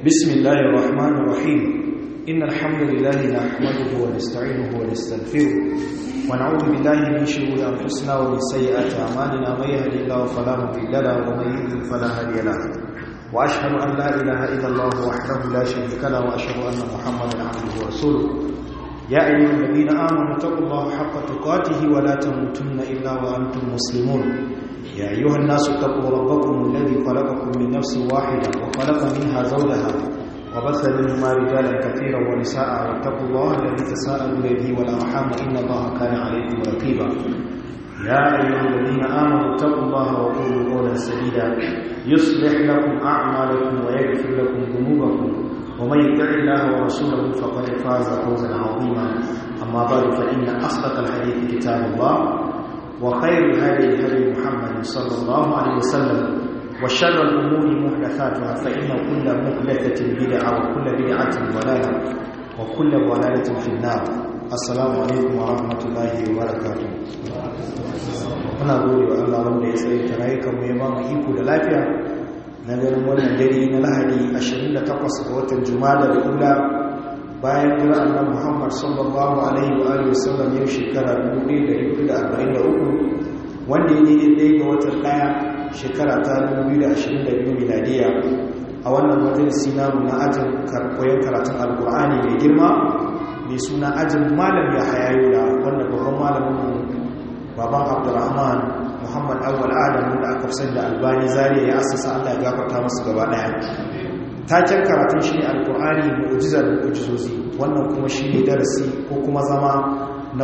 بسم الله الرحمن الرحيم إن الحمد لله نحمده ونستعينه ونستغفره ونعوذ بالله من شرور أنفسنا ومن سيئات أعمالنا من يهده الله فلا مضل له ومن يضلل فلا هادي له وأشهد أن لا إله إلا الله وحده لا شريك له وأشهد أن محمدا عبده ورسوله يا أيها الذين آمنوا اتقوا الله حق تقاته ولا تموتن إلا وأنتم مسلمون يا أيها الناس اتقوا ربكم الذي خلقكم من نفس واحدة وخلق منها زوجها وبث منهما رجالا كثيرا ونساء واتقوا الله الذي تساءلون به والأرحام إن الله كان عليكم رقيبا يا أيها الذين آمنوا اتقوا الله وقولوا قولا سديدا يصلح لكم أعمالكم ويغفر لكم ذنوبكم ومن يطع الله ورسوله فقد فاز فوزا عظيما أما بعد فإن أصدق الحديث كتاب الله وخير الهدي هدي محمد صلى الله عليه وسلم وشر الأمور محدثاتها فإن كل محدثة بدعة وكل بدعة ضلالة وكل ضلالة في النار السلام عليكم ورحمة الله وبركاته muna gode wa Allah wanda ya tsaye ta rayukan mu ya ba mu iko da lafiya na ganin wannan dare na Lahadi 28 ga watan Jumada da Ula bayan jira annabi Muhammad sallallahu alaihi wa alihi wasallam yau shekara 1443 wanda ya daidai ga watan daya shekara ta 2022 miladiya a wannan majalisi namu na ajin koyon karatun alkur'ani mai girma mai suna ajin malam ya hayayula wanda babban malamin baban Abdulrahman Muhammad Awwal Adam da aka fi da Albani Zaria ya assasa Allah ya gafarta musu gaba daya taken karatun shi ne alkur'ani mu'jizar mu'jizozi wannan kuma shi ne darasi ko kuma zama na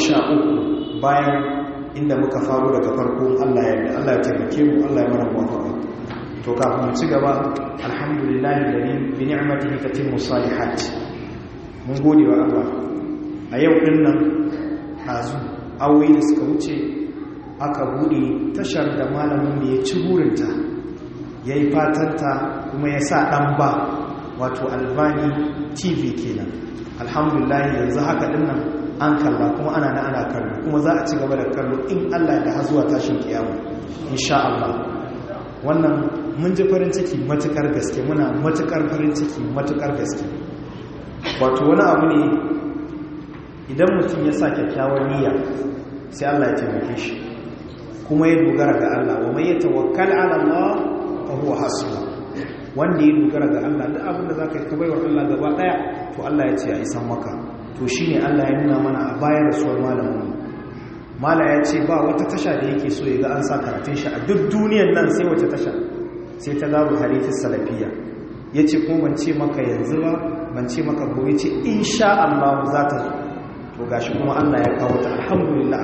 13 bayan inda muka faru daga farko Allah ya taimake mu Allah ya mana muwafaqa to kafin mu ci gaba alhamdulillahi alladhi bi ni'matihi tatimmu salihat mun gode wa Allah a yau din nan hazu awoyi da suka wuce aka bude tashar da malamin da ya ci burinta ya yi fatanta kuma ya sa ɗan ba wato Albani TV kenan alhamdulillah yanzu haka dinnan an kalla kuma ana kallo kuma za a ci gaba da kallo in Allah da har zuwa tashin kiyama insha Allah wannan mun ji farin ciki matukar gaske muna matukar farin ciki matukar gaske wato wani abu ne idan mutum ya sa kyakkyawar niyya sai Allah ya taimake shi kuma ya dogara ga Allah wa may yatawakkal ala Allah huwa hasbuh wanda ya dogara ga Allah duk abin da zaka yi ka baiwa Allah gaba daya to Allah ya ce ya isan maka to shine Allah ya nuna mana a bayan rasuwar malamin mala ya ce ba wata tasha da yake so ya ga an sa karatun shi a duk duniyar nan sai wata tasha sai ta Darul Hadith Salafiyya yace kuma ban ce maka yanzu ba ban ce maka gobe ce insha Allah za ta zo to gashi kuma Allah ya kawo ta alhamdulillah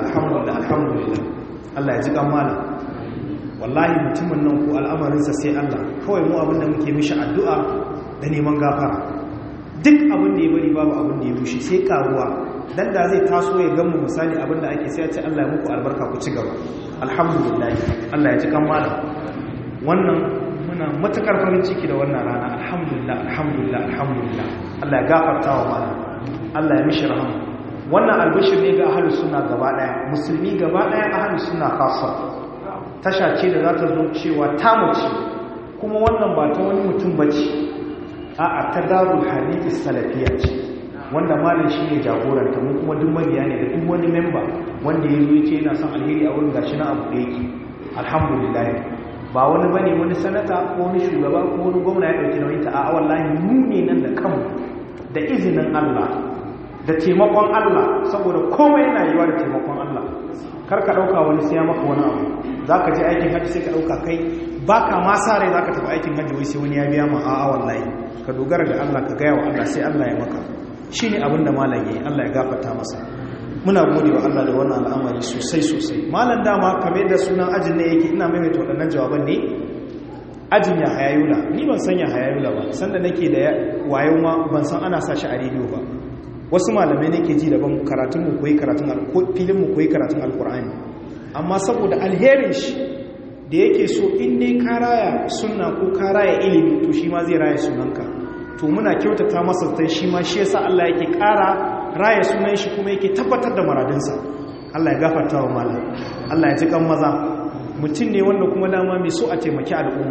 Allah ya ji kan malam wallahi mutumin nan ko al'amarinsa sai Allah kawai mu abin da muke mishi addu'a da neman gafara duk abin da ya bari babu abin da ya bushe sai karuwa dan da zai taso ya gamu misali abin da ake sai ya ce Allah ya muku albarka ku ci gaba alhamdulillah Allah ya ji kan malam wannan muna matakar farin ciki da wannan rana alhamdulillah Allah ya gafarta wa malam Allah ya mishi rahama wannan albishir ne ga ahlus sunna gaba daya musulmi gaba daya ahlus sunna khassa tasha ce da za ta zo cewa ta mace kuma wannan ba ta wani mutum ba ce a ta Darul Hadith Salafiyya ce wanda malin shi ne jagoranta mun kuma duk magiya ne da duk wani memba wanda ya zo ce yana son alheri a wurin gashi na abu da yake alhamdulillah ba wani bane wani sanata ko wani shugaba ko wani gwamna ya dauki nauyin ta a wallahi mu ne nan da kanmu da izinin Allah da taimakon Allah saboda komai yana yiwa da taimakon Allah kar ka dauka wani sai ya maka wani abu zaka je aikin haji sai ka dauka kai baka ma sare zaka tafi aikin haji wai sai wani ya biya ma a'a wallahi ka dogara ga Allah ka gaya wa Allah sai Allah ya maka shine abin da malam yayi Allah ya gafarta masa muna gode wa Allah da wannan al'amari sosai malam dama kamar da sunan ajin ne yake ina maimaita wadannan jawaban ne ajin ya hayayula ni ban san ya hayayula ba sanda nake da wayo ma ban san ana sa shi a rediyo ba wasu malamai ne ke ji daban karatun mu koyi karatun filin mu koyi karatun alkur'ani amma saboda alherin shi da yake so in dai ka raya sunna ko ka raya ilimi to shi ma zai raya sunanka to muna kyautata masa tai shi ma shi yasa Allah yake ƙara raya sunan shi kuma yake tabbatar da maradinsa Allah ya gafarta wa malam Allah ya ji kan maza mutum ne wanda kuma dama mai so a taimaki al'umma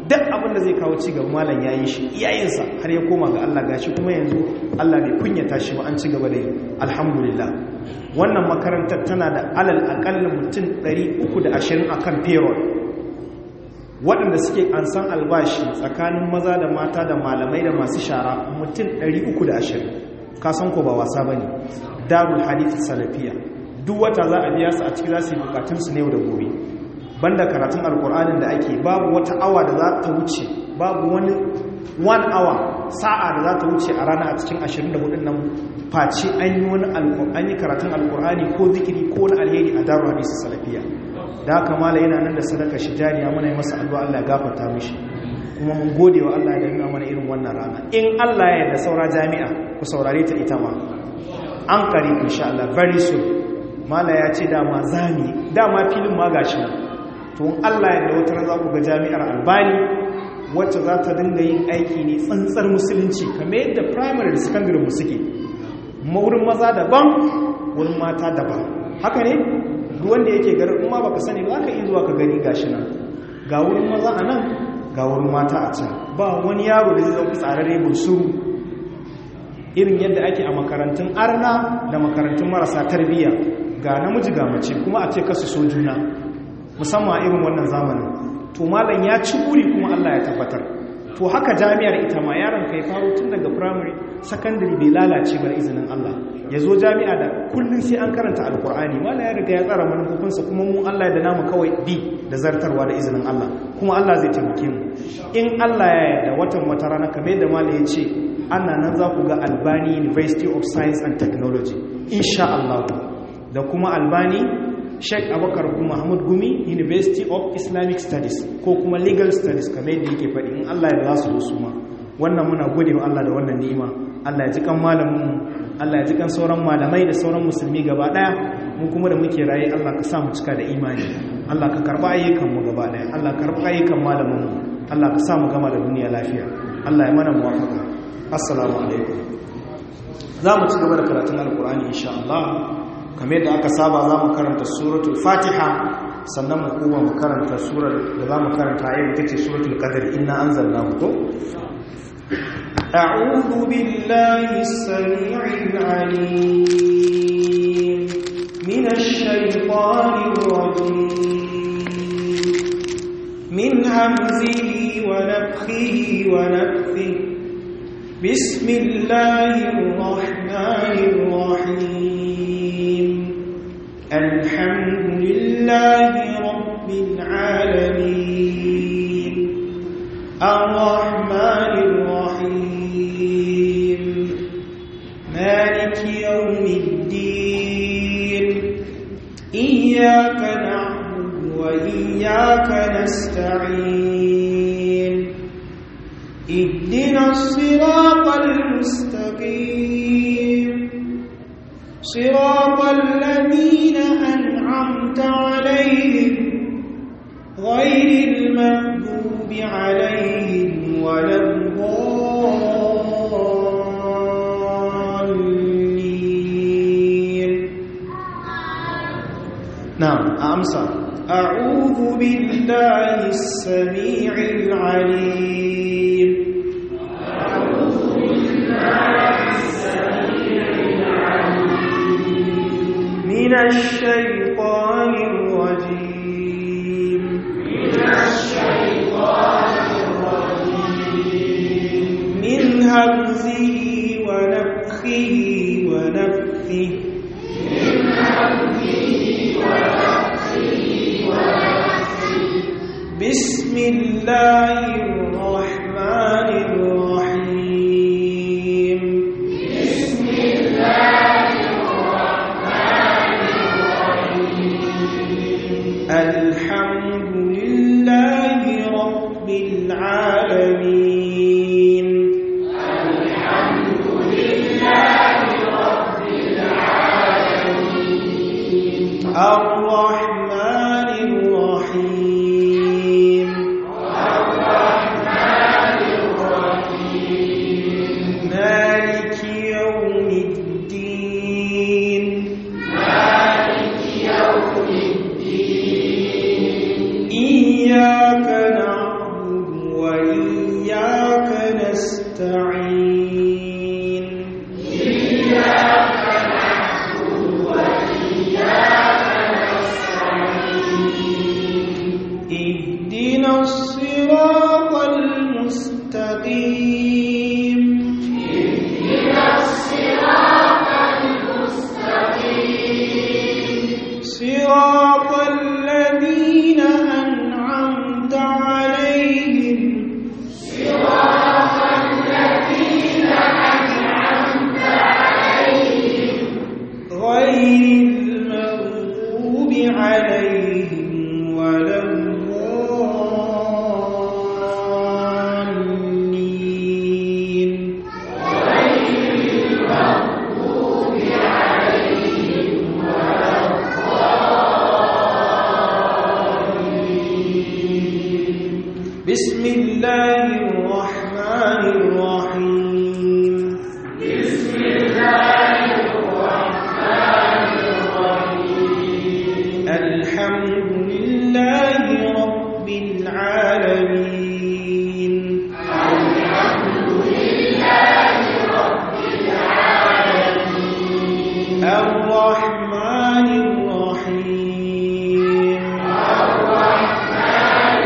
duk abin da zai kawo ci gaba malam ya yi shi iyayensa har ya koma ga Allah gashi kuma yanzu Allah bai kunyata shi ba an ci gaba da yi alhamdulillah. Wannan makarantar tana da alal akalla mutum 320 akan payroll waɗanda suke ansan albashi tsakanin maza da mata da malamai da masu shara mutum 320. Kasan ko ba wasa bane. Darul Hadith Salafiya duk wata za a biya su a cikin za su yi bukatunsu ne da gobe. Banda karatun alkur'anin da ake babu wata awa da za ta wuce, babu wani 1 hour sa'a da za ta wuce a rana a cikin 24 nan face an yi karatun alkur'ani ko zikiri ko na alheri a Darul Hadith Salafiya. Da haka mala yana nan da sadaka shi jariya muna yi masa addu'a Allah ya gafarta mishi, kuma mun gode wa Allah da nuna mana irin wannan rana. In Allah ya yarda saura jami'a ku saurare ta ita ma an kare insha Allah very soon. Mala ya ce dama filin ma gashi nan, to Allah ya da wata ran za ku ga jami'ar Albani wacce za ta dinga yin aiki ne tsantsar musulunci kamar yadda primary da secondary mu suke, wurin maza daban wurin mata daban. Haka ne duk wanda yake garin kuma baka sani ba ka iya zuwa ka gani gashi nan, ga wurin maza a nan ga wurin mata a can. Ba wani yaro da zai zauki tsararre bunsuru irin yadda ake a makarantun arna da makarantun marasa tarbiyya, ga namiji ga mace kuma a ce kasu so juna, musamman irin wannan zamanin. To malam ya ci buri kuma Allah ya tabbatar. To haka jami'ar ita ma yaron kai faro tun daga primary secondary bai lalace ba izinin Allah, ya zo jami'a da kullum sai an karanta alkur'ani. Malam ya riga ya tsara manufofinsa kuma mu Allah ya da namu kawai bi da zartarwa da izinin Allah, kuma Allah zai taimake mu in Allah ya yarda. Watan wata rana kamar yadda malam ya ce ana nan za ku ga Albani University of Science and Technology insha Allah, da kuma Albani Sheikh Abubakar Mahmud Gumi University of Islamic Studies ko kuma Legal Studies kamar yadda yake faɗi in Allah ya za su ma. Wannan muna gode wa Allah da wannan ni'ima. Allah ya ji kan malamin, Allah ya ji kan sauran malamai da sauran musulmi gaba daya. Mu kuma da muke raye Allah ka sa mu cika da imani. Allah ka karba ayyukan mu gaba daya. Allah ka karba ayyukan malamin mu. Allah ka sa mu gama da duniya lafiya. Allah ya mana muwafaka. Assalamu alaikum. Za mu ci gaba da karatun Alkur'ani insha Allah. Kamar yadda aka saba za mu karanta suratul Fatiha, sannan mu kuma mu karanta surar da za mu karanta yau ita ce suratul Qadr, inna anzalnahu. ko a'udhu billahi as-sami'il 'alim minash shaitanir rajim min hamzihi wa nafthihi wa nafthihi bismillahir rahmanir rahim alhamdulillahi rabbil alamin arrahmanir rahim maliki yawmiddin iyyaka na'budu wa iyyaka nasta'in ihdinas siratal mustaqim صراط الذين أنعمت عليهم غير المغضوب عليهم ولا الضالين. نعم أمسى. أعوذ بالله السميع العليم من الشيطان الرجيم من همزه ونفخه ونفثه بسم الله الرحمن الرحيم الحمد لله رب العالمين الرحمن الرحيم نستعين إياك نعبد وإياك نستعين اهدنا الصراط المستقيم اهدنا الصراط المستقيم صراط الذين أنعمت عليهم صراط الذين أنعمت عليهم غير المغضوب عليهم ولا الضالين غير المغضوب عليهم ولا الضالين بسم الله الرحمن الرحيم بسم الله الرحمن الرحيم الحمد لله رب العالمين الحمد لله رب العالمين الرحمن الرحيم الرحمن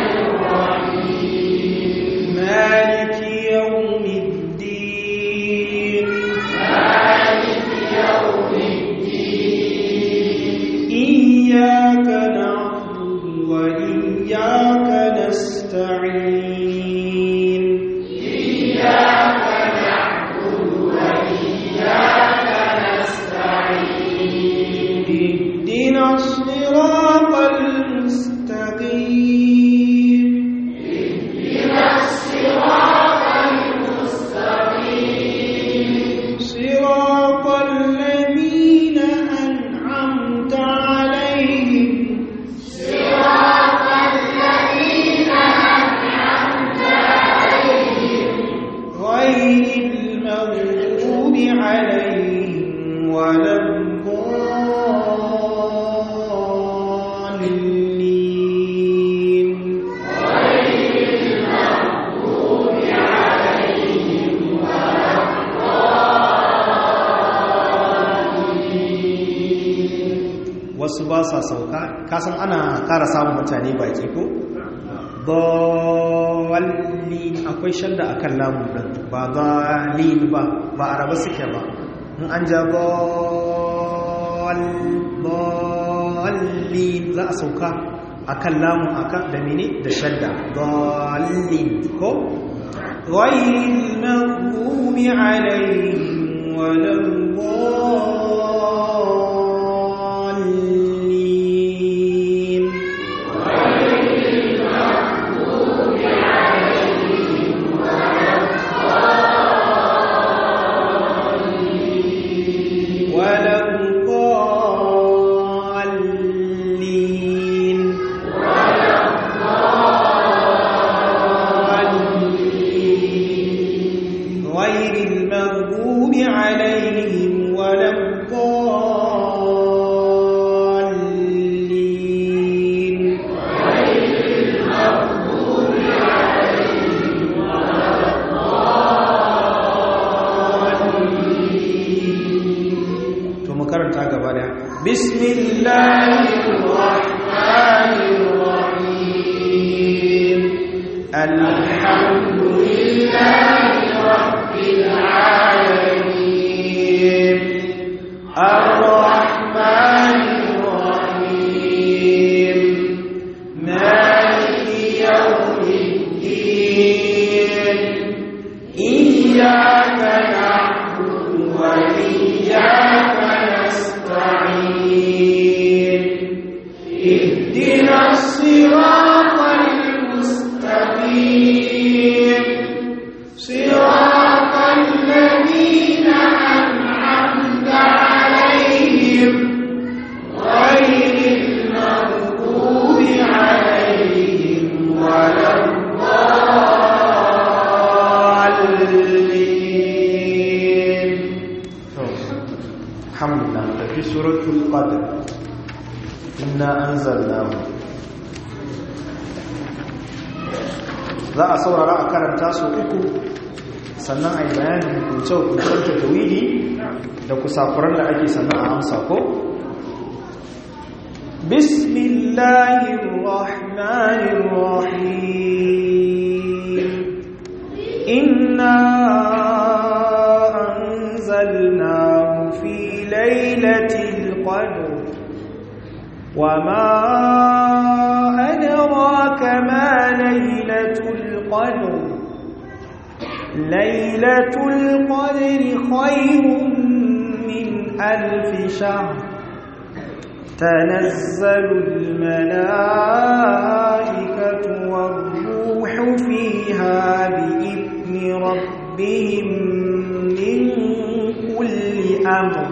الرحيم مالك يوم الدين مالك يوم الدين إياك نعبد وإياك نستعين إياك نعبد وإياك نستعين اهدنا الصراط المستقيم اهدنا الصراط المستقيم صراط الذين أنعمت عليهم صراط الذين أنعمت عليهم غير المغضوب عليهم ولا الضالين غير المغضوب عليهم ولا الضالين wasu ba sa sauka kasan ana ƙara samun mutane baki ko dallin akwai shadda akan lamun din ba dallin ba araba suke ba in an ja dallin za a sauka akan lamun akan da mene da shadda dallin ko ghayril maghdubi alaihim walal ضالين ولا الضالين غير المغضوب عليهم ولا الضالين to mu karanta gaba daya bismillahir rahmanir rahim alhamdulillahi rabbil alamin arrahmanir rahim maliki yawmiddin iyyaka na'budu wa iyyaka nasta'in اهدنا الصراط المستقيم صراط الذين أنعمت عليهم غير المغضوب عليهم ولا الضالين الحمد لله في سورة القدر إنا أنزلناه za a saurara a karanta su uku sannan a yi bayanin hukunce-hukuncen tajwidi da kusakuran da ake sannan a amsa ko? Bismillahirrahmanirrahim. Inna anzalnahu fi lailatul qadr wa ma adraka ma lailatul qadr ليلة القدر خير من ألف شهر تنزل الملائكة والروح فيها بإذن ربهم من كل أمر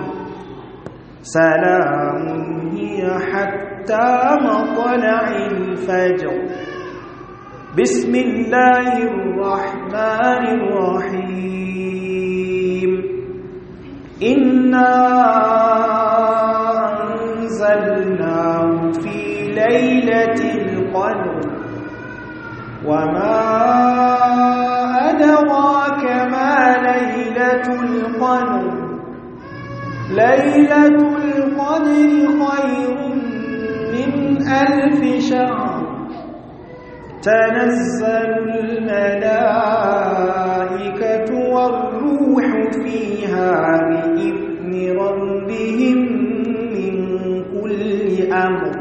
سلام هي حتى مطلع الفجر بسم الله الرحمن الرحيم إنا أنزلناه في ليلة القدر وما أدراك ما ليلة القدر ليلة القدر خير من ألف شهر تنزل الملائكة والروح فيها بإذن ربهم من كل أمر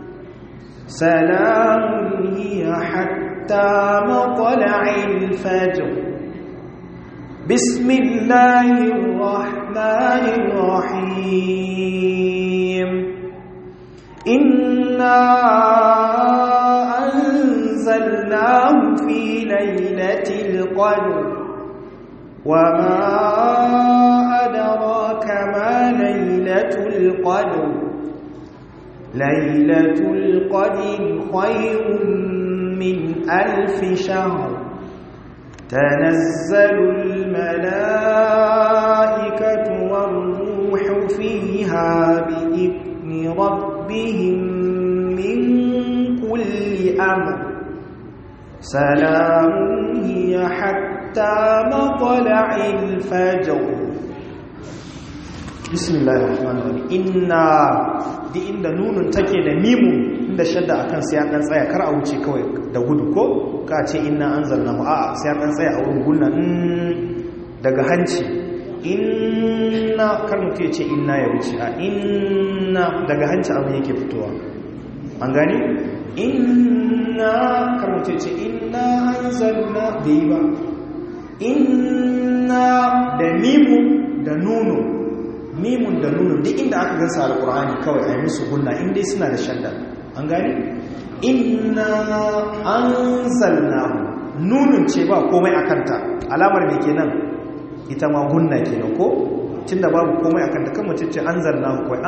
سلام هي حتى مطلع الفجر بسم الله الرحمن الرحيم إنا أنزلناه في ليلة القدر وما أدراك ما ليلة القدر ليلة القدر خير من ألف شهر تنزل الملائكة والروح فيها بإذن ربهم من كل أمر سلام هي حتى مطلع الفجر بسم الله الرحمن الرحيم إنا دي inda nunun take da mimun inda shadda akan sai an tsaya kar a wuce kawai da gudu ko ka ce inna anzalnahu a sai an tsaya a wurin gunna daga hanci inna kar mutum ya ce inna ya wuce a inna daga hanci abin yake fitowa an gani inna kar mutum ya ce inna anzalna bai ba inna da mimun da nunu mimun da nunun duk inda aka gansa alqur'ani kawai ayi musu gunna indai suna da shadda an gani inna anzalnahu nunun ce ba komai akanta alamar me kenan ita ma gunna kenan ko tunda babu komai akanta kan mutum ce anzalnahu kai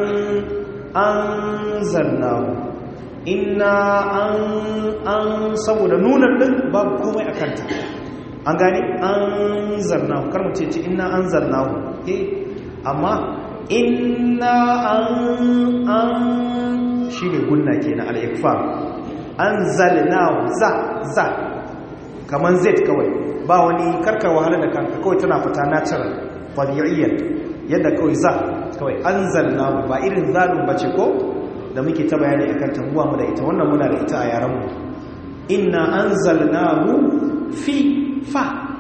anzalnahu inna an saboda nunan din babu komai akanta an gani anzalnahu kar mutum ce inna anzalnahu amma inna an shi ne gunna ke na al'ikfar an zalinahu za kaman zai kawai ba wani karkar wahala da kanka kawai tana fita natural tabi'iyyar yadda kawai za kawai an zalinahu ba irin zalun bace ko da muke ta bayani akan tambuwa mu da ita wannan muna da ita a yaranmu inna an zalinahu fi fa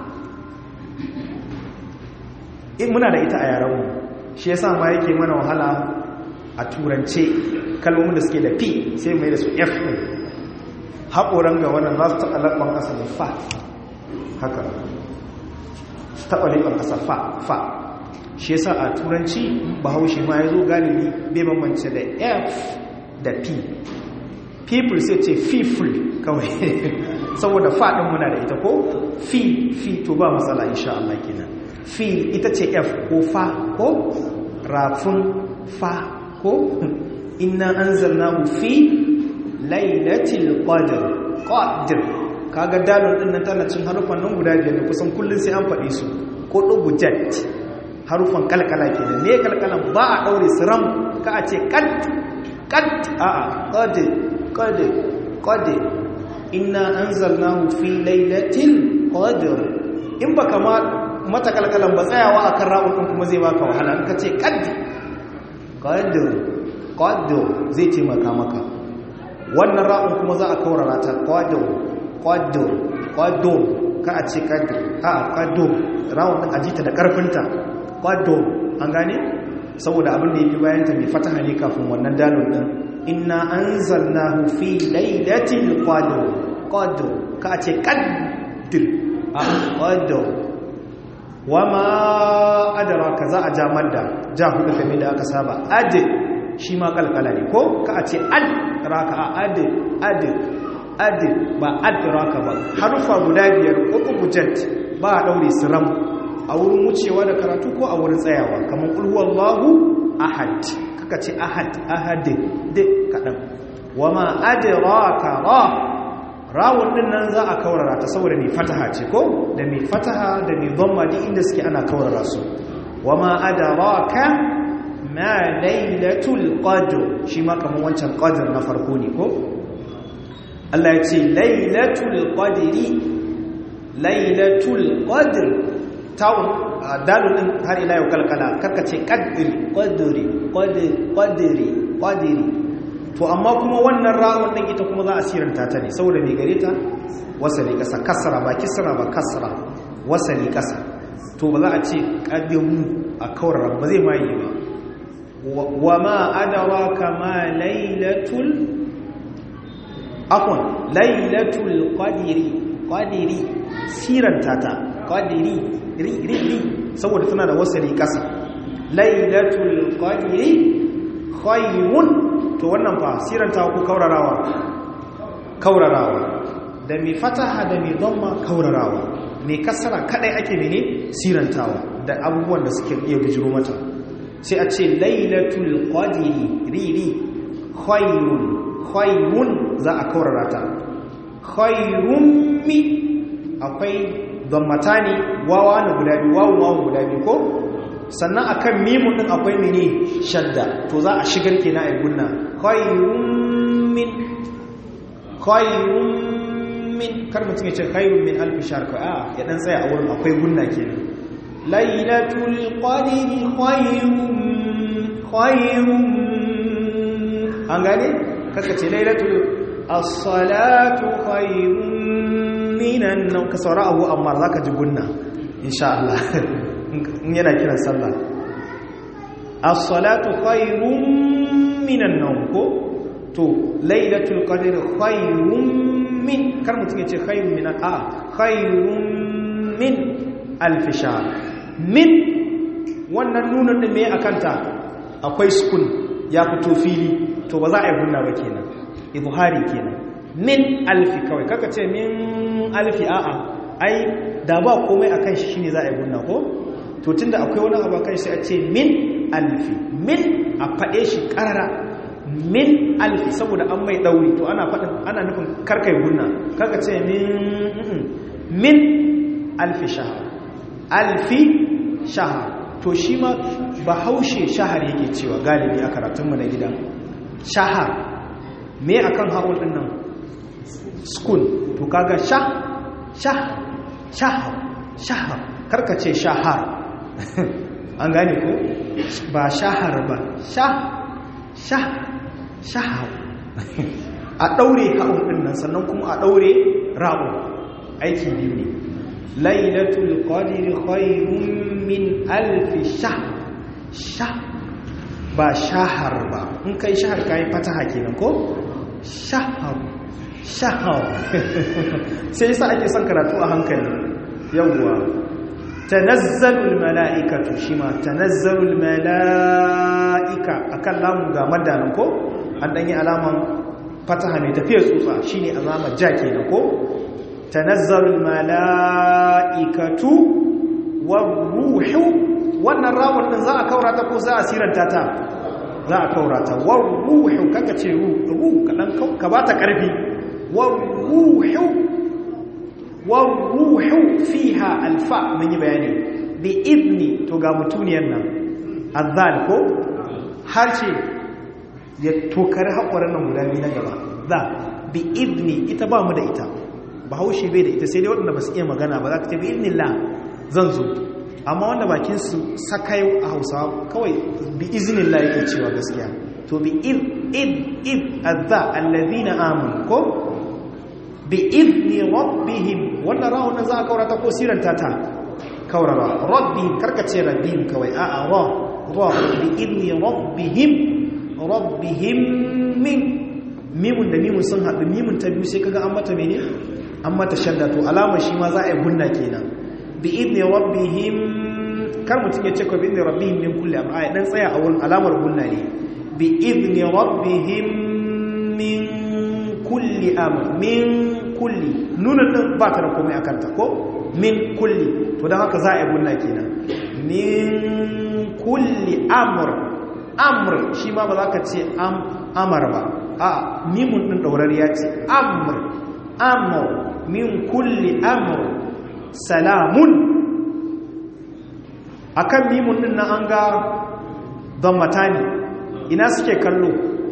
muna da ita a yaranmu shi yasa ma yake mana wahala a turance kalmomin da suke da p sai mai da su f ɗin haƙoran ga wannan za su taɓa laɓɓan ƙasa da fa haka taɓa laɓɓan ƙasa fa shi yasa a turanci bahaushe ma ya zo galibi bai bambance da f da p people sai ce fiful kawai saboda fa ɗin muna da ita ko fi to ba matsala insha Allah kenan fi ita ce f ko fa ko rafin fa ko inna anzalnahu fi lailatul qadr kaga dalon din nan tana cin harufan nan guda biyar kusan kullun sai an faɗi su ko dubujat harufan kalkala kenan ne kalkalan ba a daure su ram ka a ce qad a qad inna anzalnahu fi lailatul qadr in baka ma mata kalkalan ba tsayawa akan ra'un din kuma zai baka wahala in ka ce qaddu zai taimaka maka wannan ra'un kuma za a kaurara ta qaddu ka a ce qaddu ra'un din ajita da karfinta qaddu an gane saboda abin da yake bayan ta mai fataha ne kafin wannan dalil din inna anzalnahu fi lailatul qadr ka a ce qadr wama adraka za a ja madda ja hudu kamar da aka saba shi ma kalkala ne ko ka a ce adraka ba adraka ba harufa guda biyar uku bujat ba a daure siram a wurin wucewa da karatu ko a wurin tsayawa kamar qul huwallahu ahad kaka ce ahad de kadan wama adraka rawun din nan za a kaurara ta saboda mai fataha ce ko da mai fataha da mai dhamma duk inda suke ana kaurara su wama adraka ma lailatul qadr shi ma kaman wancan qadr na farko ne ko Allah ya ce lailatul qadr tawun dalil din har ila yau kalkala kaka ce qadri to amma kuma wannan ra'un din ita kuma za a siranta ta ne saboda me gare ta wasali kasa kasra ba kisra ba kasra wasali kasa to ba za a ce qadimu a kaurara ba zai mai ba wama adraka ma lailatul qadri siranta ta qadri ri saboda tana da wasali kasa lailatul qadri khayrun to wannan fa siranta ku kaurarawa da mai fataha da mai dhamma kaurarawa mai kasara kadai ake mene sirantawa da abubuwan da suke iya bijiro mata sai a ce lailatul qadri ri khayrun za a kaurarata khayrun mi akwai dhammatani wawa na guda biyu ko sannan akan mimun din akwai mene shadda to za a shigar kenan ai gunna khayrun min kar mutum ya ce khayrun min alf shahr ka ya dan tsaya a wurin akwai gunna kenan lailatul qadri khayrun an gane kaka ce lailatul as-salatu khayrun minan nawm ka saura abu amma zaka ji gunna insha Allah in yana kiran sallah as-salatu khayrun minan nawm ko to lailatul qadr khayrun min kar mutum yace khayrun min khayrun min alf shahr min wannan nunan da me akanta akwai sukun ya fito fili to ba za a yi gunna ba kenan ibhari kenan min alfi kawai kaka ce min alfi ai da ba komai akan shi shine za a yi gunna ko to tunda akwai wani abu kai sai a ce min alfi min a fade shi karara min alfi saboda an mai dauri to ana nufin karkai gunna karka ce min alfi shahar to shi ma bahaushe shahar yake cewa galibi a karatunmu na gida shahar me akan haul din nan skun to kaga shahar karka ce shahar an gane ko ba shahar ba shahar a daure haul din nan sannan kuma a daure ra'u aiki biyu ne lailatul qadri khayrun min alf shahr ba shahar ba in kai shahar kai fataha kenan ko shahar sai yasa ake son karatu a hankali yawwa tanazzalul mala'ikatu shima tanazzalul mala'ika akan lamu ga madanan ko an danyi alaman fataha mai tafiyar tsutsa shine alamar ja kenan ko tanazzalul mala'ikatu war-ruhu wannan rawar din za a kaurata ko za a siranta ta za a kaurata war-ruhu kaga ce ruhu kadan ka bata karfi war-ruhu fiha alfa mun yi bayani bi idni to ga mutuniyan nan azzal ko harshe ya tokar haƙoran nan guda biyu na gaba za bi idni ita ba mu da ita bahaushe bai da ita sai dai waɗanda ba su iya magana ba za ka ce bi iznillah zan zo, amma wanda bakin su sakayo a Hausawa kawai bi iznillah yake cewa gaskiya. To bi id adha alladhina amanu ko bi idni rabbihim, wannan rawu na za a kaurata ko siranta ta kaurara rabbihim, karkace rabbihim kawai a'a ra bi idni rabbihim min mimun da mimun sun haɗu, mimun ta biyu sai kaga an mata mene an mata shadda, to alamar shi ma za a yi gunna kenan. Bi idni rabbihim, kar mutum ya ce ko bi idni rabbihim min kulli amr, ai dan tsaya a wurin alamar gunna ne. Bi idni rabbihim min kulli amr, min kulli nunan din ba ta da komai akan ta ko min kulli, to dan haka za a yi gunna kenan. Min kulli amr, amr shi ma ba za ka ce amar ba, a mimun din daurariya ce amr min kulli amr salamun. Akan mimun din nan an ga dammatani, ina suke kallo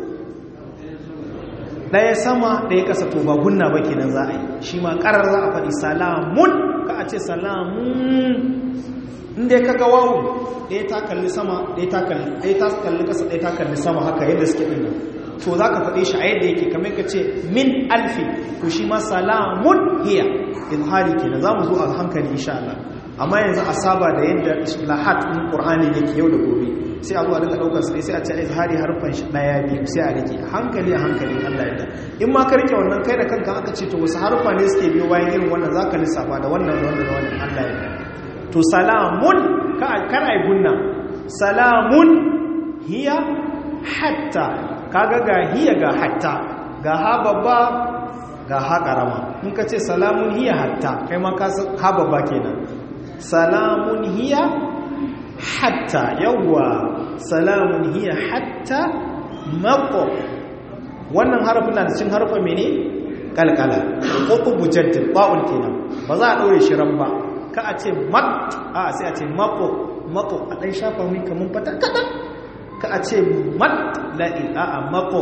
ɗaya sama ɗaya ƙasa, to ba gunna ba kenan za a yi, shi ma ƙarar za a faɗi salamun, ka a ce salamun. inda ka ga wawu ɗaya ta kalli sama ɗaya ta kalli ƙasa ɗaya ta kalli sama, haka yadda suke ɗin, to za ka faɗe shi a yadda yake kamar ka ce min alfi, to shi ma salamun hiya izhari kenan. za mu zo a hankali insha Allah, amma yanzu a saba da yadda islahat ɗin ƙur'ani yake yau da gobe, sai a zo a daga ɗaukar sai a ce izhari harfan shi ɗaya biyu sai a rike hankali a hankali. Allah ya da in ma ka rike wannan kai da kanka aka ce to wasu harfa ne suke biyo bayan irin wannan, za ka lissafa da wannan da wannan da wannan. Allah ya da to salamun kana yi gunna, salamun hiya hatta, kaga ga hiya ga hatta, ga ha babba ga ha karama. in ka ce salamun hiya hatta, kai ma ka ha babba kenan. salamun hiya hatta, yawwa salamun hiya hatta maqo, wannan harafin na da cin harfa mene kalkala, qutubu jaddid ba'un kenan, ba za a daure shi ran ba, ka a ce mat, a sai a ce maqo a dan shafa mai kaman fata kadan, ka a ce mat la'il, a maqo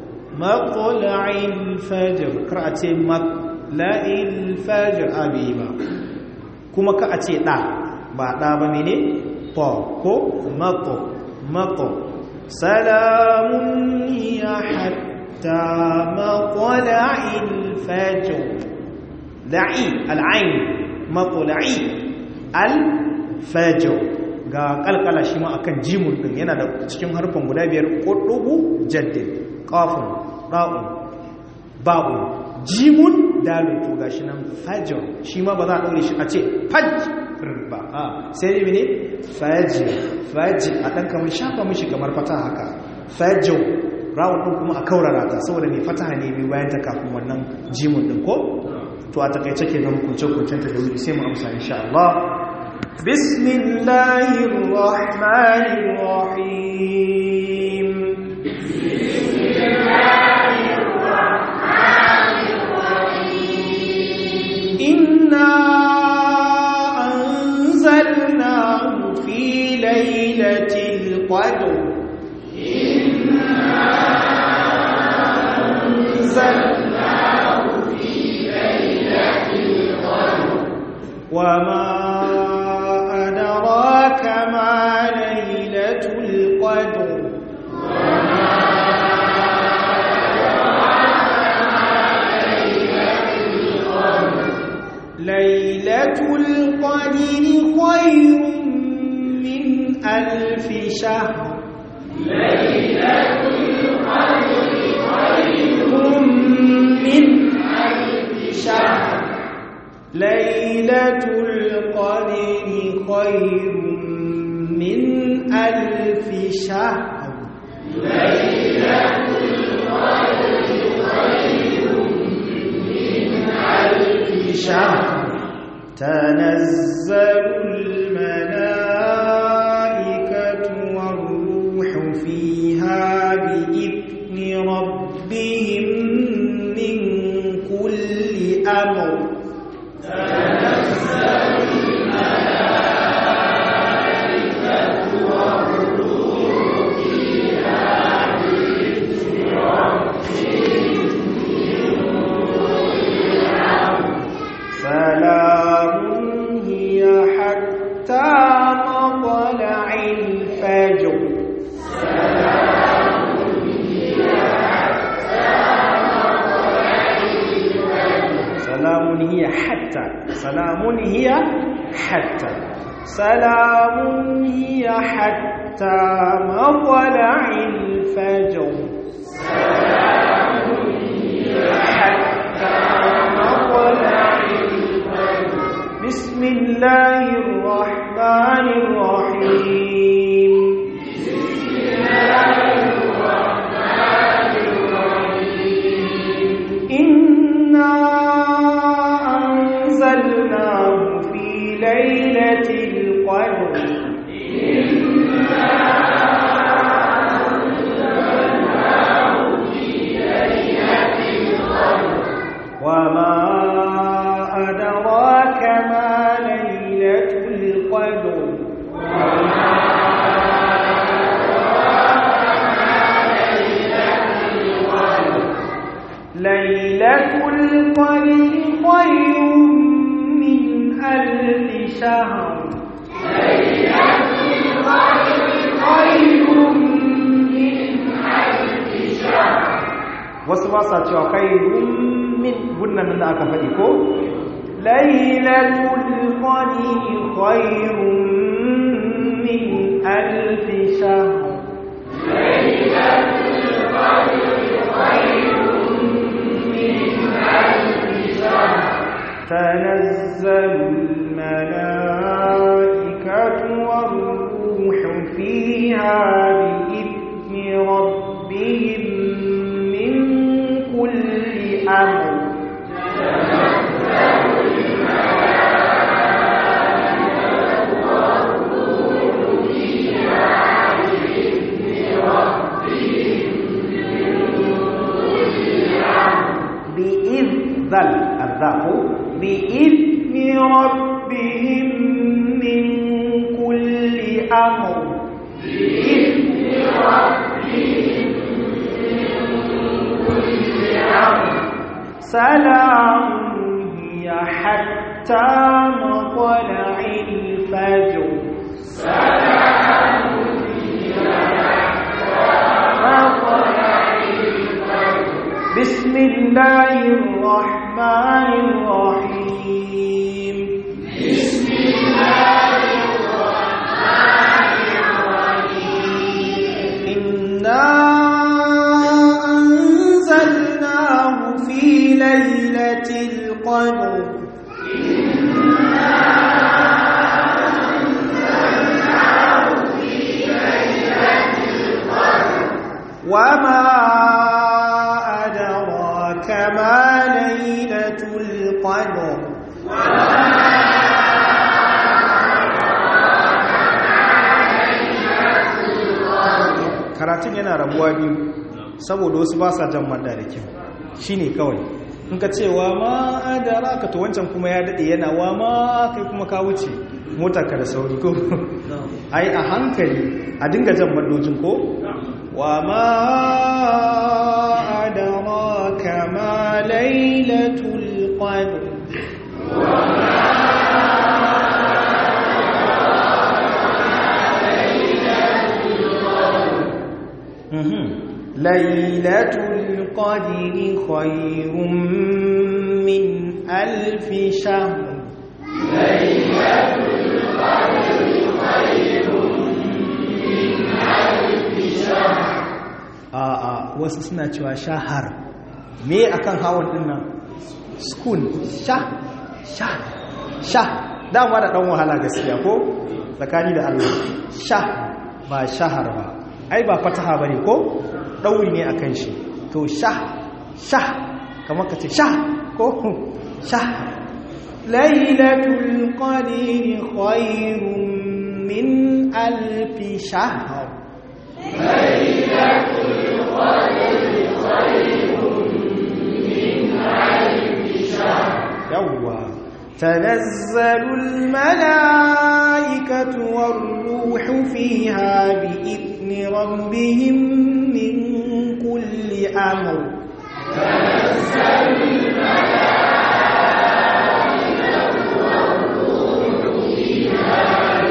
la'il fajr, kar a ce mat la'il fajr abi ba, kuma ka a ce da ba da ba mene to ko maqo salamun ya hatta matla'il fajr, la'i al'ain matlai al-fajr, ga kalkala shi ma akan jimun din, yana da cikin harfan guda biyar, qutubu jaddid, qafun ra'un ba'un jimun dalun, to gashi nan fajr shi ma ba za a daure shi a ce fajr ba, sai ne mene fajr a dan kamar shafa mishi kamar fata haka, fajr ra'un din kuma a kaurara ta saboda mai fataha ne mai bayan ta kafin wannan jimun din ko. to a takaice kenan kunce-kuncenta da wuri sai mu amsa insha Allah. Bismillahir Rahmanir Rahim. Bismillahir Rahmanir Rahim. Inna anzalnahu fi laylatil qadr. Inna anzalnahu وما أدراك ما ليلة القدر ليلة القدر خير من 1000 شهر ليلة القدر خير من 1000 شهر ليلة القدر خير من 1000 شهر ليلة القدر خير من 1000 شهر تنزل الملائكة والروح فيها بإذن ربهم من كل أمر حتى مطلع الفجر سلام هي حتى سلام هي حتى سلام هي حتى مطلع الفجر سلام هي حتى مطلع الفجر بسم الله الرحمن الرحيم بسم الله الرحمن الرحيم إنا أنزلناه في ليلة القدر وما أدراك ما ليلة القدر ليلة القدر خير من ألف شهر ليلة القدر خير من ألف شهر wasu ba sa cewa khairun min gunnan nan da aka faɗi ko lailatul qadri khairun min alf shahr lailatul qadri khairun min alf shahr tanazzalul malaikatu war-ruhu fiha bi-idhni rabbihim كل أمر بإذن ربهم من كل أمر بإذن ربهم سلام هي حتى مطلع الفجر سلام هي حتى مطلع الفجر بسم الله الرحمن الرحيم بسم الله الرحمن الرحيم إنا ليلة القدر وما أدراك ما ليلة القدر karatun yana rabuwa biyu saboda wasu ba sa jan madda da kyau shine kawai in ka ce wa ma adara ka to wancan kuma ya dade yana wa ma kai kuma ka wuce motar ka da sauri ko ai a hankali a dinga jan maddojin ko wa ma adara ka ma lailatul qadr ليلة القدر خير من ألف شهر ليلة القدر خير من ألف شهر wasu suna cewa shahar me akan hawan dinnan school sha dama da dan wahala gaskiya ko tsakani da Allah sha ba shahar ba ai ba fataha bane ko dauri ne akan shi to sha kamar ka ce sha ko sha lailatul qadri khairun min alf shahr lailatul qadri khairun min alf shahr yawwa tanazzalul malaikatu war-ruhu fiha bi-idhni rabbihim min kulli amr تنزل الملائكة والروح فيها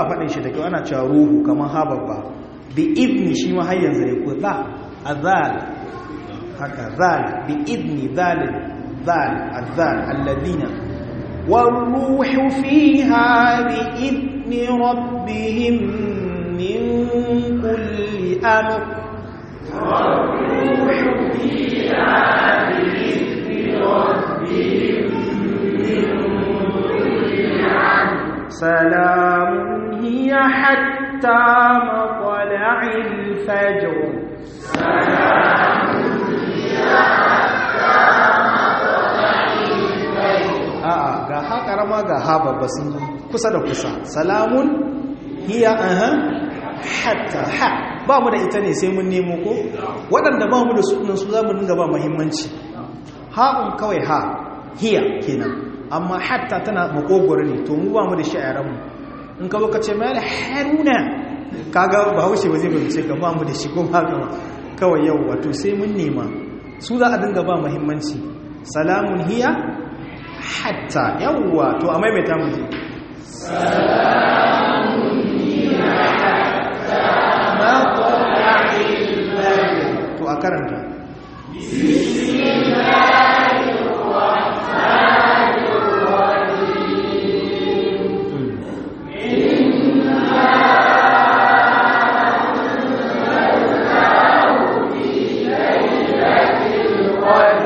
a faɗin shi da kyau ana cewa ruhu kamar ha babba bi idni shi ma har yanzu ne ko za azal haka zal bi idni zalil zal azal alladhina والروح فيها بإذن ربهم من كل أمر والروح فيها بإذن ربهم من كل أمر سلام هي حتى مطلع الفجر سلام هي حتى مطلع الفجر ga ha karama ga ha babba sun kusa da kusa salamun hiya hatta ha ba mu da ita ne sai mun nemo ko waɗanda ba mu da sunan su zamu dinga ba muhimmanci ha'un kawai ha hiya kenan amma hatta tana makogoro ne to mu ba mu da shi a yaran mu in ka zo ka ce mai haruna kaga ba haushe ba zai bace ka ba mu da shi ko ba kawai yau wato sai mun nema su za a dinga ba muhimmanci salamun hiya hatta yawwa to a maimaita mu ji salamun hiya hatta matla'il fajr to a karanta bismillahir rahmanir rahim inna anzalnahu fi laylatil qadr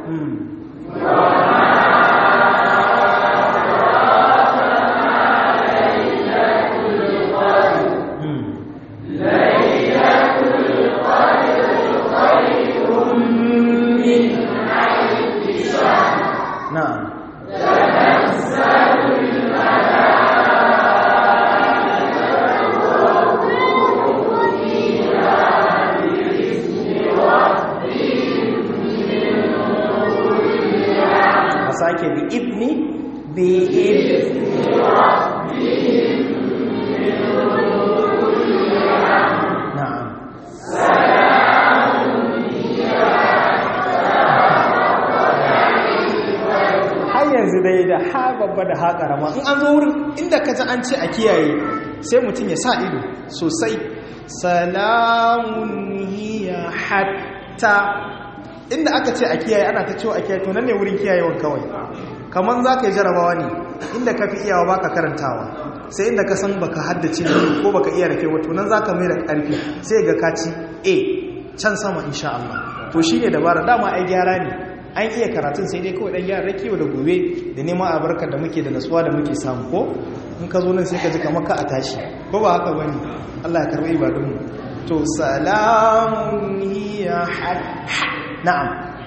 babba da ha karama in an zo wurin inda ka ji an ce a kiyaye sai mutum ya sa ido sosai salamun hiya hatta inda aka ce a kiyaye ana ta cewa a kiyaye to nan ne wurin kiyayewan kawai kaman za ka yi jarabawa ne inda ka fi iyawa baka karantawa sai inda ka san baka haddace ne ko baka iya da kai wato nan za ka mai da ƙarfi sai ga kaci a can sama insha Allah to shine dabara dama ai gyara ne an iya karatun sai dai kawai dan gyara rakiyo da gobe da neman albarkar da muke da nasuwa da muke samu ko in ka zo nan sai ka ji kamar ka a tashi ko ba haka bane Allah ya karbi ibadun mu to salamun hiya na'am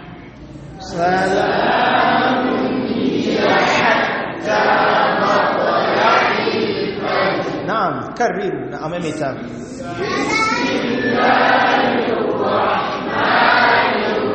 salamun hiya hatta matla'il fajr na'am karbiru na amamita bismillahir rahmanir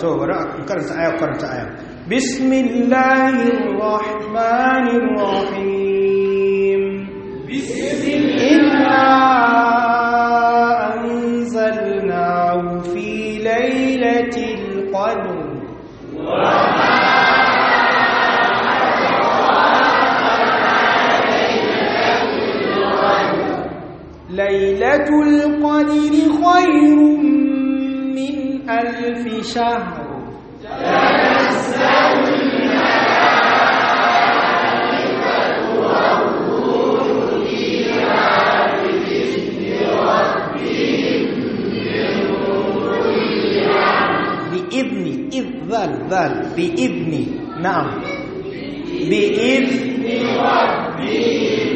to bari a karanta aya bismillahir rahmanir rahim inna anzalnahu fi laylatil qadr ليلة القدر خير من ألف شهر تنزل الملائكة والروح فيها بإذن ربهم من كل أمر بإذن نعم بإذن ربهم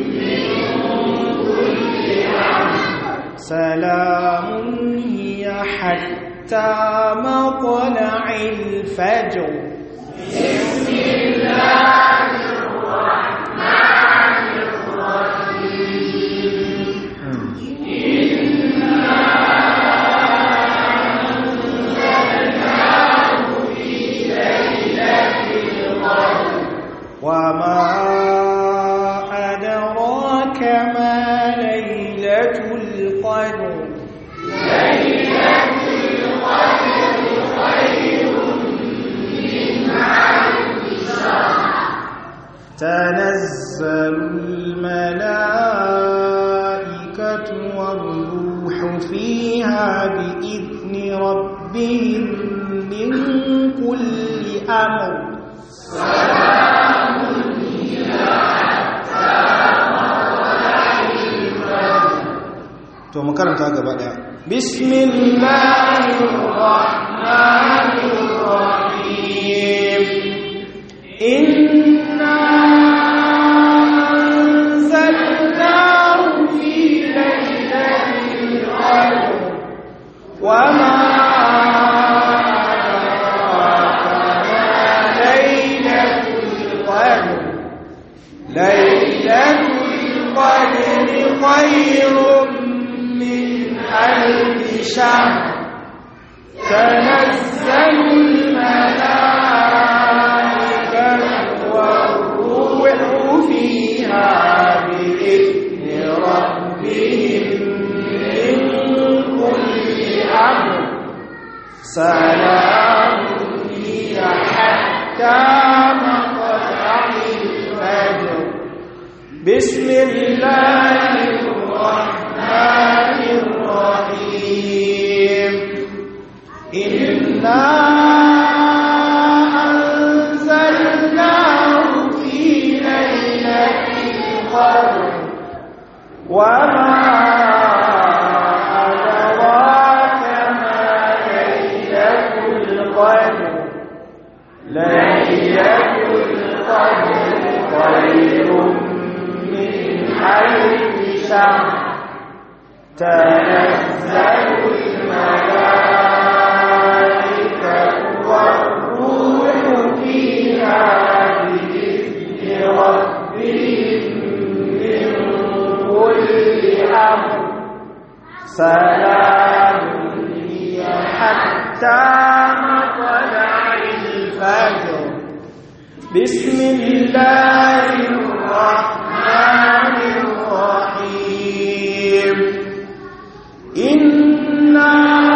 سلام هي حتى مطلع الفجر بسم الله الرحمن الرحيم إنا أنزلناه في ليلة القدر وما أدراك ما ليلة القدر ليلة القدر خير من ألف شهر تنزل الملائكة والروح فيها بإذن ربهم من كل أمر سلام هي حتى to mu karanta gaba daya bismillahir rahmanir rahim inna anzalnahu fi laylatil qadr wa ma adraka laylatul qadr laylatul qadr khayrun من ألف شهر تنزل الملائكة والروح فيها بإذن ربهم من كل أمر سلام هي حتى مطلع الفجر بسم الله الرحمن الرحيم إنا أنزلناه في ليلة القدر وما أدراك ما ليلة القدر ليلة القدر خير من ألف شهر تنزل الملائكة والروح فيها بإذن ربهم من كل أمر سلام هي حتى مطلع الفجر بسم الله الرحمن الرحيم إنا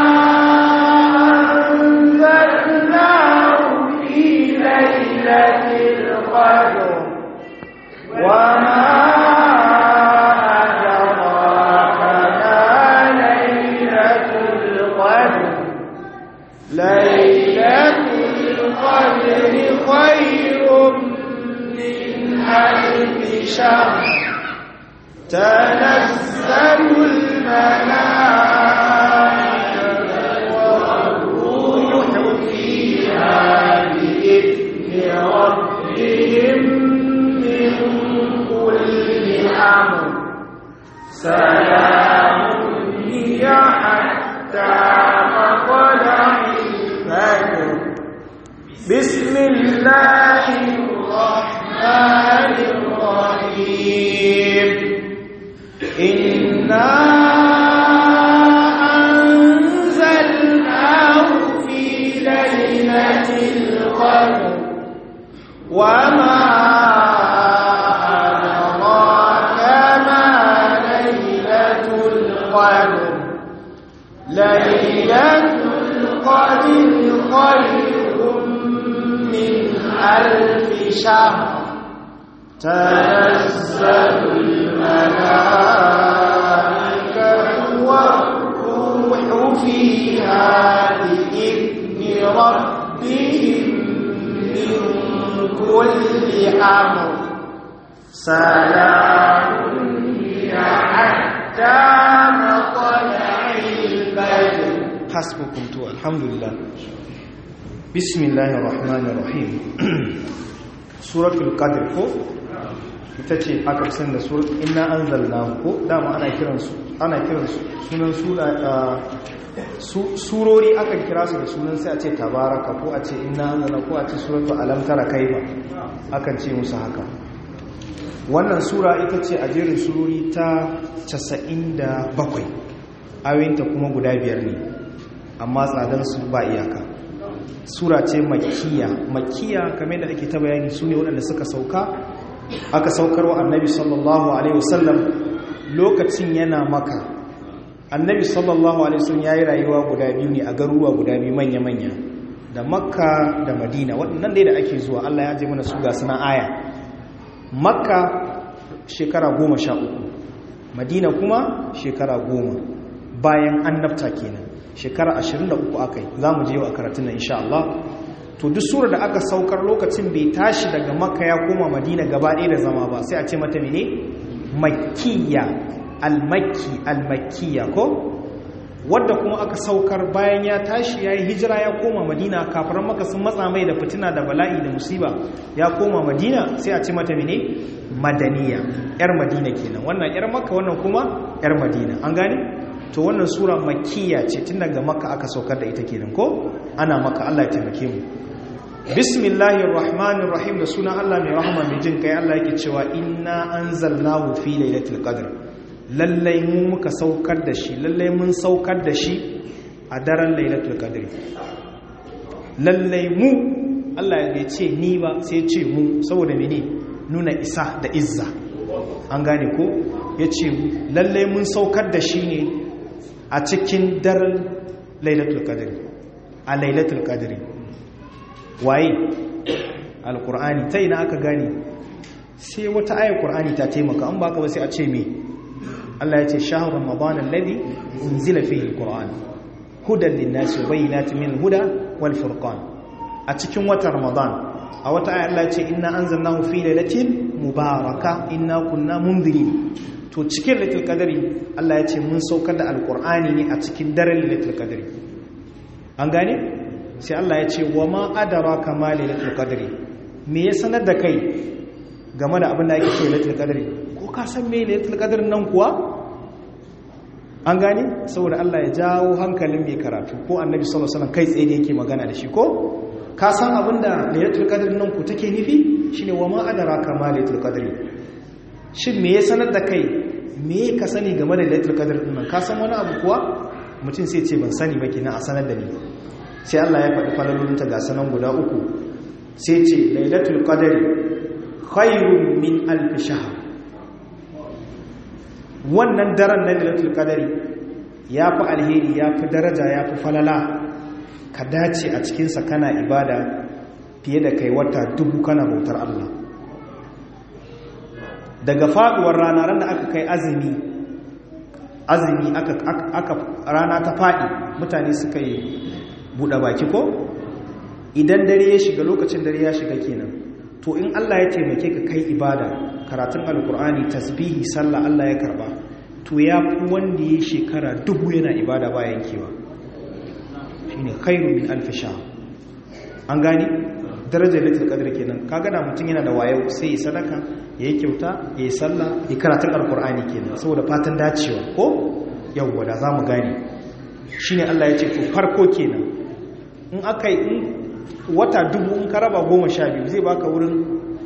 أنزلناه في ليلة القدر وما أدراك ما ليلة القدر ليلة القدر خير من ألف شهر تنزل الملائكة والروح فيها بإذن ربهم من كل أمر سلام هي حتى مطلع الفجر بسم الله الرحمن الرحيم إنا lailatul qadri khayrun min alf shahr tanazzalul malaikatu war-ruhu fiha bi-idhni rabbihim min kulli amr salamun hiya hatta matla'il fajr. Hasbukum tu, alhamdulillah. Bismillahir rahmanir rahim. Suratul qadr ko ita ce aka san da surat inna anzalnahu ko dama ana kiransu sunan sura surori aka kira su da sunan sai a ce tabaraka ko a ce inna anzalna ko a ce suratul alam tara kaifa akan ce musu haka. Wannan sura ita ce a jerin surori ta 97 ayoyinta kuma guda 5 ne amma tsadan su ba iyaka. Sura ce makkiya kamar da ake ta bayani su ne waɗanda suka sauka aka saukar wa annabi sallallahu alaihi wasallam lokacin yana maka. Annabi sallallahu alaihi wasallam yayi rayuwa guda biyu ne a garuruwa guda biyu manya-manya da Makka da Madina. Waɗannan dai da ake zuwa Allah ya je mana su ga suna aya. Makka shekara 13, Madina kuma shekara 10 bayan annabta kenan. Shekara 23 akai. Zamu je yau a karatun nan insha Allah. To duk sura da aka saukar lokacin bai tashi daga Makka ya koma Madina gaba ɗaya da zama ba sai a ce mata mene? Makkiya. Al-makkiya ko wadda kuma aka saukar bayan ya tashi ya yi hijira ya koma Madina. Kafiran Makka sun matsa mai da fitina da bala'i da musiba ya koma Madina sai a ce mata mene? Madaniya, yar Madina kenan. Wannan yar Makka, wannan kuma yar Madina. An gane? To wannan sura makkiya ce, tun daga Makka aka saukar da ita kenan ko ana Makka. Allah ya taimake mu. Bismillahir rahmanir rahim, da sunan Allah mai rahama mai jin kai. Allah yake cewa inna anzalnahu fi lailatul qadr. Lallai mu muka saukar da shi, lallai mun saukar da shi a daren lailatul qadr. Lallai mu, Allah ya ce ni ba sai ya ce mu, saboda mene? Nuna isa da izza. An gane ko? Yace lallai mun saukar da shi ne a cikin daren lailatul qadr. A lailatul qadr waye? Alqur'ani. Ta ina aka gane? sai wata ayar Qur'ani ta taimaka, an baka ba sai a ce me Allah ya ce shahru ramadan alladhi unzila fihi alquran hudan lin-nasi wa bayyinatin min al-huda wal furqan. A cikin watan Ramadan a wata ayar Allah ya ce inna anzalnahu fi lailatin mubaraka inna kunna munzirin. To cikin lailatul qadri Allah ya ce mun saukar da alqur'ani ne a cikin daren lailatul qadri. An gane? Sai Allah ya ce wa ma adraka ma lailatul qadri, me ya sanar da kai game da abin da ake ce lailatul qadri? Ko ka san me lailatul qadrin nan kuwa? An gane? Saboda Allah ya jawo hankalin mai karatu ko Annabi sallallahu alaihi wasallam kai tsaye da yake magana da shi ko ka san abin da lailatul qadrin nan ku take nufi shine wa ma adraka ma lailatul qadri. Shin me ya sanar da kai, me ka sani game da lailatul qadr din nan? Ka san wani abu kuwa? Mutum sai ce ban sani ba kenan, a sanar da ni. Sai Allah ya faɗi falalolinta ga sanan guda uku. Sai ce lailatul qadr khairun min alf shahr. Wannan daren na lailatul qadr ya fi alheri, ya fi daraja, ya fi falala, ka dace a cikinsa kana ibada fiye da kai wata 1000 kana bautar Allah. Daga faduwar rana ran da aka kai azumi aka rana ta fadi mutane suka yi buɗe baki ko idan dare ya shiga, lokacin dare ya shiga kenan, to in Allah ya taimake ka kai ibada, karatun alkur'ani, tasbihi, sallah, Allah ya karba, to ya fi wanda ya shekara 1000 yana ibada bayan kewa. Shine khairu min alf shahr. An gani darajar lailatul qadr kenan. Kaga da mutum yana da wayo sai ya sadaka, ya yi kyauta, ya yi sallah, ya karatun alkur'ani kenan saboda fatan dacewa ko yawwa da zamu gane. Shine Allah ya ce to farko kenan in aka yi wata 1000 in ka raba 12 zai baka wurin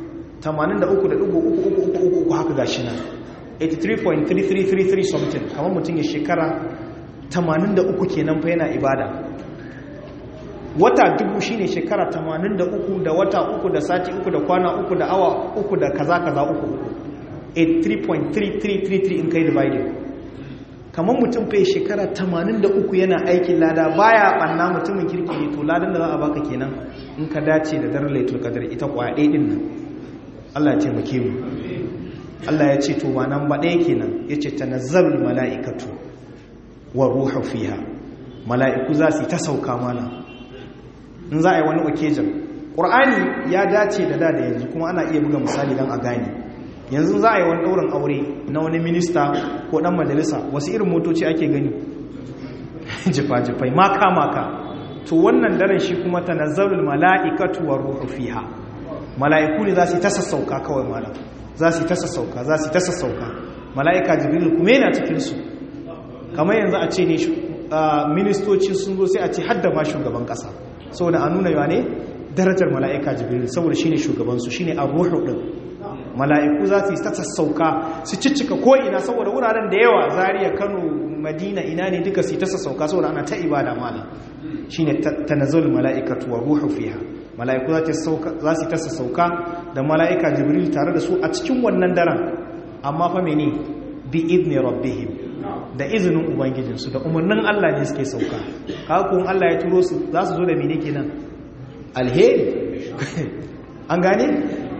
83.333 haka gashi nan 83.3333 something, kamar mutum ya shekara 83 kenan fa yana ibada. Wata 1000 shine shekara 83 da wata 3 da sati 3 da kwana 3 da awa 3 da kaza 3 83.3333 in kai divided kamar mutum fa shekara 83 yana aikin lada baya banna mutumin kirki ne, to ladan da za a baka kenan in ka dace da daren lailatul qadr ita kwaɗe din nan. Allah ya taimake mu. Allah ya ce to ba nan ba ɗaya kenan, yace tanazzalul mala'ikatu wa ruhu fiha, mala'iku za su ta sauka mana in za a yi wani occasion. Qur'ani ya dace da yanzu, kuma ana iya buga misali dan a gane. Yanzu za a yi wani ɗaurin aure na wani minista ko ɗan majalisa, wasu irin motoci ake gani? Jifa-jifai, maka-maka. To wannan daren shi kuma tanazzalul mala'ikatu wa ruhu fiha, mala'iku ne za su ta sassauka kawai malam, za su ta sassauka. Mala'ika Jibril kuma yana cikinsu, kamar yanzu a ce ne ministoci sun zo sai a ce hadda ma shugaban ƙasa, saboda a nuna yawa ne darajar mala'ika Jibril, saboda shi ne shugabansu, shi ne a ruhu ɗin. Mala'iku za su yi ta sassauka su ciccika ko'ina, saboda wuraren da yawa, Zaria, Kano, Madina, ina ne duka su yi ta sassauka saboda ana ta ibada malam. Shi ne tanazzalul mala'ikatu wa ruhu fiha, mala'iku za su yi ta sassauka da mala'ika Jibril tare da su a cikin wannan daren, amma fa mene bi idni rabbihim, da izinin ubangijinsu, da umarnin Allah ne suke sauka. Kakun Allah ya turo su za su zo da mene kenan alheri. An gane?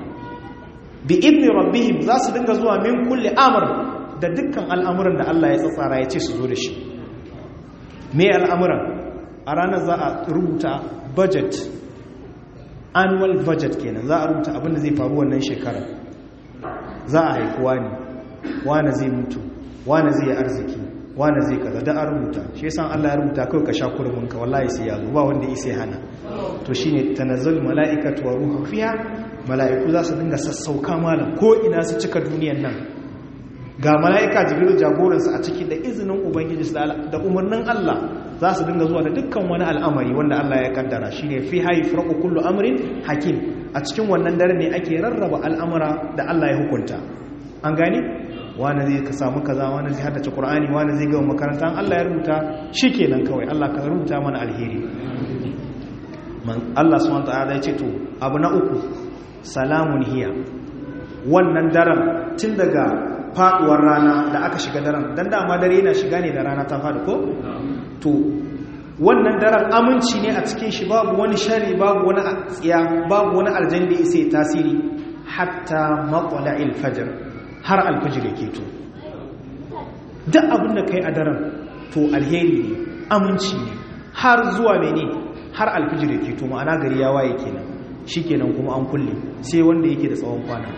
Bi idni rabbihim, za su dinga zuwa min kulli amr, da dukkan al'amuran da Allah ya tsatsara ya ce su zo da shi. Me al'amuran? A ranar za a rubuta budget, annual budget kenan, za a rubuta abin da zai faru wannan shekarar. Za a haifi wani zai mutu, wani zai yi arziki, wani zai kaza, da a rubuta. Shi yasa Allah ya rubuta kawai ka sha kurminka, wallahi sai ya zo, ba wanda ya hana. To shine tanazzal mala'ikatu wa ruhu fiha, mala'iku za su dinga sassauka malam ko ina su cika duniyan nan. Ga mala'ika Jibril jagoransu a ciki da izinin ubangiji da umarnin Allah, za su dinga zuwa da dukkan wani al'amari wanda Allah ya kaddara. Shine fi hayfraqu kullu amrin hakim, a cikin wannan dare ne ake rarraba al'amura da Allah ya hukunta. An gane? Wani zai ka samu kaza, wani zai haddace Qur'ani, wani zai gama makaranta. Allah ya rubuta, shikenan kawai. Allah ka rubuta mana alheri. Allah subhanahu wa ta'ala ya ce to abu na uku, salamun hiya, wannan daren tun daga faduwar rana da aka shiga daren, dan dama dare yana shiga ne da rana ta fadi ko? To wannan daren aminci ne a cikin shi, babu wani shari, babu wani tsiya, babu wani aljanna da yake tasiri hatta matla'il fajr, har alfajir yake to. Duk abin da kai a daren to alheri ne, aminci ne, har zuwa mene, har alfajir yake to, ma'ana gari ya waye kenan. Shikenan kuma an kulle, sai wanda yake da tsawon kwana.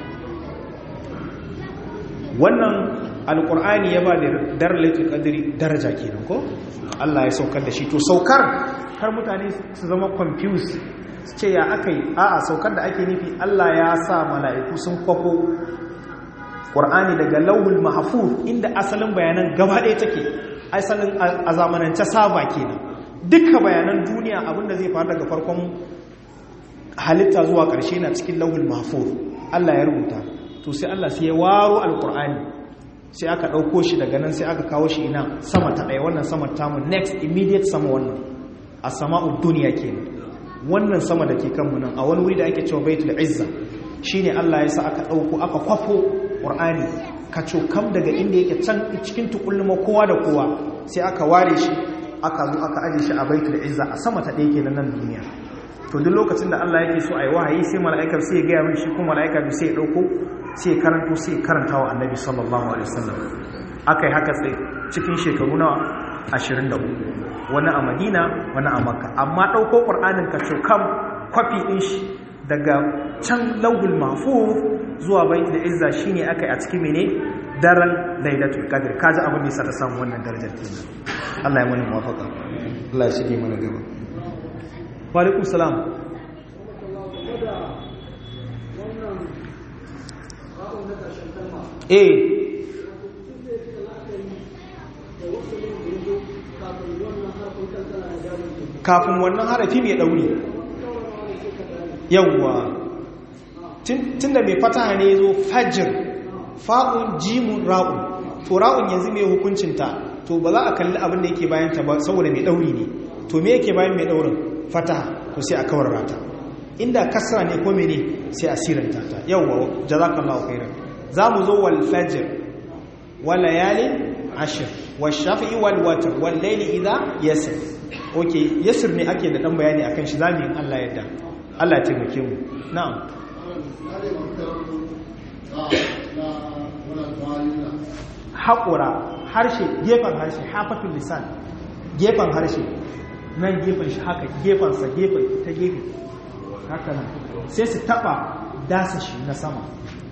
Wannan alkur'ani ya ba da daralatul qadri daraja kenan ko? Allah ya saukar da shi. To saukar kar mutane su zama confused, su ce ya akai, a'a saukar da ake nufi Allah ya sa mala'iku sun kwafo Qur'ani daga lauhul mahfuz, inda asalin bayanan gaba ɗaya take, asalin a zamanance saba kenan. Duka bayanan duniya, abinda zai faru daga farkon halitta zuwa ƙarshe na cikin lauhul mahfuz, Allah ya rubuta. To sai Allah sai ya waro alkur'ani, sai aka ɗauko shi daga nan, sai aka kawo shi ina sama ta ɗaya, wannan sama tamu, next immediate sama, wannan a sama'ud duniya kenan, wannan sama da ke kanmu nan a wani wuri da ake cewa baitul izza. Shine Allah ya sa aka ɗauko aka kwafo Qur'ani kacokam daga inda yake can cikin tukulluma kowa da kowa, sai aka ware shi aka zo aka aje shi a baitul izza a sama ta ɗaya kenan nan duniya. To duk lokacin da Allah yake so a yi wahayi, sai mala'ikar sai ya gaya min shi, kuma mala'ika bi sai ya ɗauko, sai karanto, sai karanta wa annabi sallallahu alaihi wasallam. Aka yi haka sai cikin shekaru nawa 23, wani a Madina, wani a Makka. Amma ɗauko Qur'anin ka cokam kwafi ɗin shi daga can lauhul mahfuz zuwa baitul izza shine aka yi a cikin mene daren lailatul qadr. Kaji abin da yasa ta samu wannan darajar kenan. Allah ya mana muwafaqa, Allah ya shige mana gaba. Wa alaikum salam. Kafin wannan harafi mai ɗauri, yawwa, tun da mai fataha ne zo fajir, fa'un jimun ra'un, to ra'un yanzu mai hukuncinta, to ba za a kalli abin da yake bayanta ba saboda mai ɗauri ne. To me yake bayan mai ɗaurin? Fataha, to sai a kawar rata. Inda kasra ne ko mene sai a siranta ta. Yawwa, jazakallahu khairan. Za mu zo wal fajr wa layalin ashir wash-shafi'i wal watr wal layli idha yasr. Okay, yasr ne ake da dan bayani akan shi zamu in Allah yadda. Allah ya taimake mu. Na'am. Haƙura harshe, gefen harshe, hafatul lisan, gefen harshe, nan gefen shi haka, gefensa gefe ta gefe, haka nan, sai su taɓa dasa shi na sama.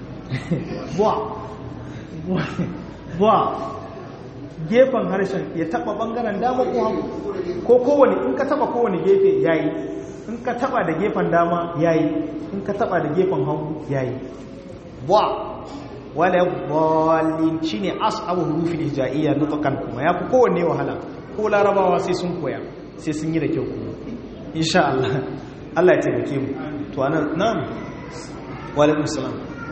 Buwa, gefen harshen ya taɓa ɓangaren dama ko hagu, ko kowane, in ka taɓa kowane gefe yayi, in ka taɓa da gefen dama yayi, in ka taɓa da gefen hagu yayi. Buwa. Wala wallin shine ashabu hurufin hijaiya nutqan kuma yafi kowanne wahala ko larabawa sai sun koya sai sun yi da kyau kuma insha Allah Allah ya taimake mu to anan na'am wa alaikum salam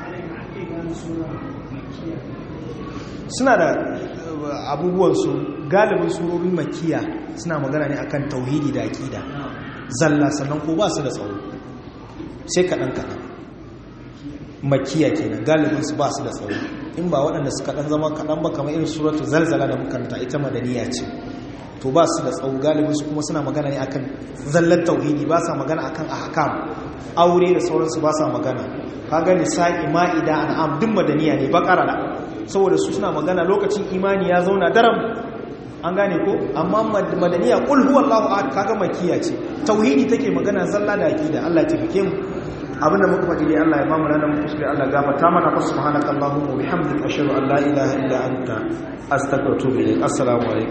suna da abubuwan su galibin surorin makiya suna magana ne akan tauhidi da aqida zalla sannan ko ba su da tsawo sai kadan makiya kenan galibin su ba su da tsawo in ba waɗanda suka dan zama kaɗan ba kamar irin suratu zalzala da mukaranta ita madaniya ce to ba su da tsawo galibin su kuma suna magana ne akan zallar tauhidi ba sa magana akan ahkam aure da sauransu ba sa magana kaga nisa'i ma'ida an'am duk madaniya ne bakara da saboda su suna magana lokacin imani ya zauna daram an gane ko amma madaniya qul huwallahu ahad kaga makiya ce tauhidi take magana zalla da aqida Allah ya tabbake mu abinda muka faɗi dai Allah ya ba mu ranar mu kuskure Allah gafarta mana fa subhanakallahumma wa bihamdika ashhadu an la ilaha illa anta astaghfiruka wa atubu ilayk assalamu alaikum